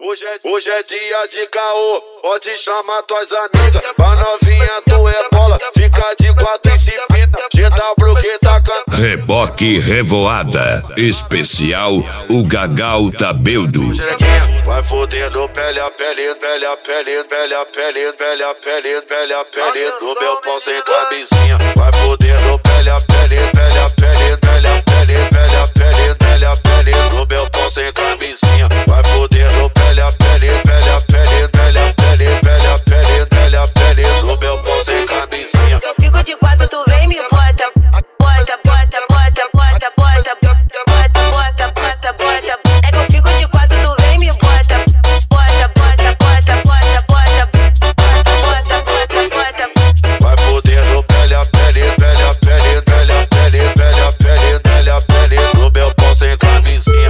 Hoje é dia de caô, pode chamar tuas amigas. Pra novinha tu é bola, fica de quatro e se pinta. GW que tá cantando. Reboque Revoada, especial o Gagal Tabeldo. Vai fodendo pele a pele, pele a pele, pele a pele, pele a pele, pele a pele. No meu pau sem camisinha. Vai fodendo pele a pele, pele a pele, pele a pele, pele a pele, pele a pele. No meu pau sem camisinha. Vai fodendo pele a pele, pele a pele, pele a pele, pele a pele, pele a pele. No meu pau sem camisinha. Eu fico de quatro, tu vem me bota, bota, bota, bota, bota, bota, bota, bota, bota, bota. É que eu fico de quatro, tu vem me bota, bota, bota, bota, bota, bota, bota, bota, bota. Vai fodendo pele a pele, pele a pele, pele a pele, pele a pele, pele a pele. No meu pau sem camisinha.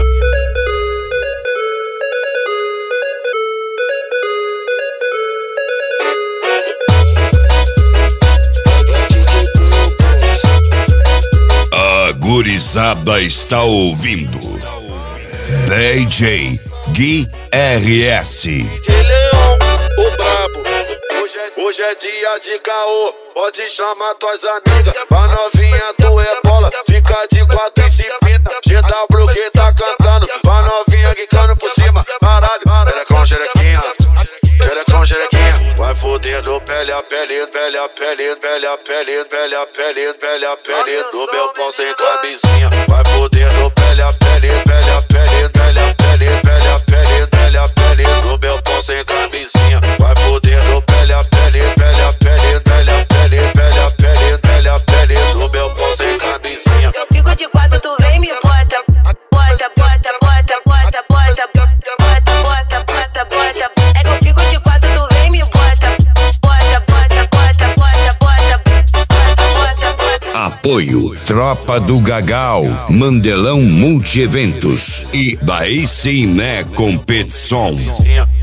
A gurizada está ouvindo DJ Gui RS. Leão, o brabo. Hoje é dia de caô, pode chamar tuas amigas. Pra novinha tu é bola, fica de quatro e se pinta. GW que tá cantando, pra novinha quicando por cima. Caralho, xerecão, xerequinha, xerecão, xerequinha. Vai fodendo pele a pele, pele a pele, pele a pele, pele a pele, pele a pele. No meu pau sem camisinha. Vai fodendo pele a pele, pele a pele, pele a pele, pele a pele, pele a pele. No meu pau sem camisinha. Vai fodendo pele a pele, pele a pele, pele a pele, pele a pele, pele a pele. No meu pau sem camisinha. Eu fico de quatro, tu vem me bota, bota, bota, bota, bota, bota, bota, bota, bota, bota. É que eu fico de quatro, tu vem me bota, bota, bota, bota, bota, bota, bota, bota. Apoio Tropa do Gagal, Mandelão Multieventos e Bahia Ciné Competição.